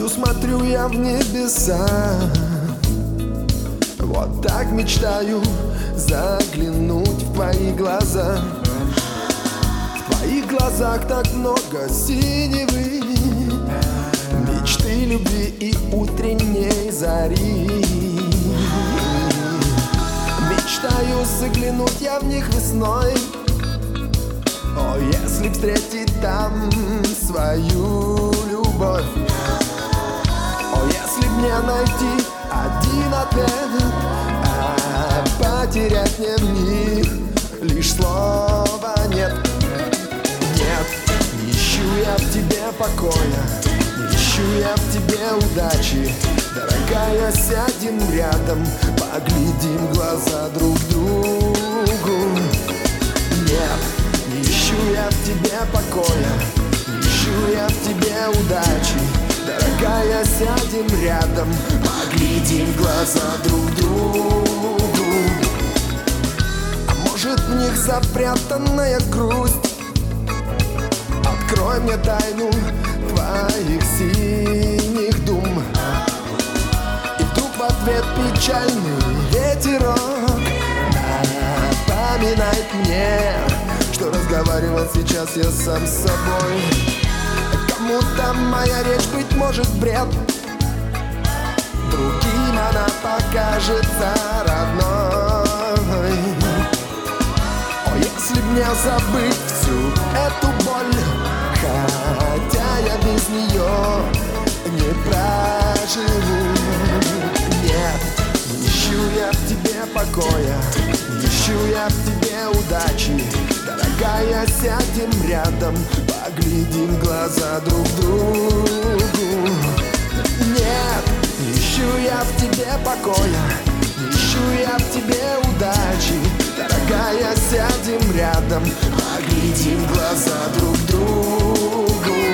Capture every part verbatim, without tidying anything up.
Ночью смотрю я в небеса, вот так мечтаю заглянуть в твои глаза. В твоих глазах так много синевы, мечты, любви и утренней зари. Мечтаю заглянуть я в них весной, о, если встретить там свою любовь. О, если б мне найти один ответ, а потерять мне в них лишь слова нет. Нет, не ищу я в тебе покоя, не ищу я в тебе удачи. Дорогая, сядем рядом, поглядим в глаза друг другу. Нет, не ищу я в тебе покоя, не ищу я в тебе удачи. Дорогая, сядем рядом, поглядим в глаза друг другу. А может, в них запрятанная грусть? Открой мне тайну твоих синих дум. И вдруг в ответ печальный ветерок напоминает мне, что разговаривал сейчас я сам с собой. Кому-то моя речь, быть может, бред, другим она покажется родной. О, если б мне забыть всю эту боль, хотя я без нее не проживу. Нет, не ищу я в тебе покоя, не ищу я в тебе удачи. Дорогая, сядем рядом, поглядим в глаза друг другу. Нет, не ищу я в тебе покоя, не ищу я в тебе удачи. Дорогая, сядем рядом, поглядим в глаза друг другу.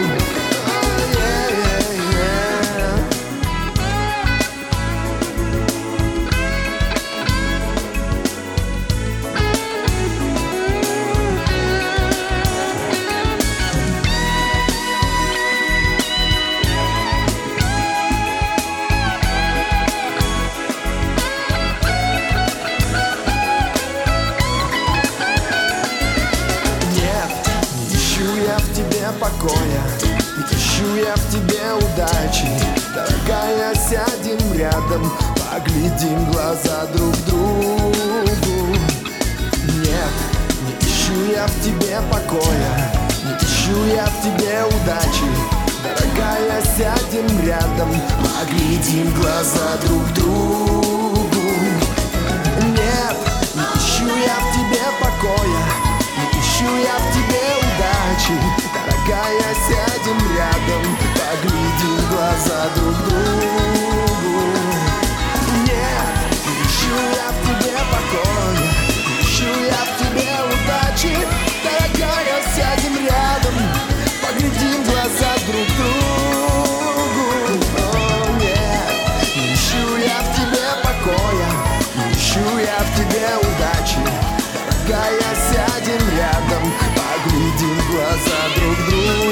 Покоя, не ищу я в тебе удачи. Дорогая, сядем рядом, поглядим в глаза друг другу. Нет, не ищу я в тебе покоя, не ищу я в тебе удачи. Дорогая, сядем рядом, поглядим в глаза друг другу. Нет, не ищу я в тебе покоя, не ищу я в тебе удачи. Дорогая, сядем рядом, поглядим в глаза друг другу. Нет, не ищу я в тебе покоя, не ищу я в тебе удачи. Дорогая, сядем рядом, поглядим в глаза друг другу. О, нет, не ищу я в тебе покоя, не ищу я в тебе удачи. Дорогая, сядем рядом, поглядим в глаза друг другу.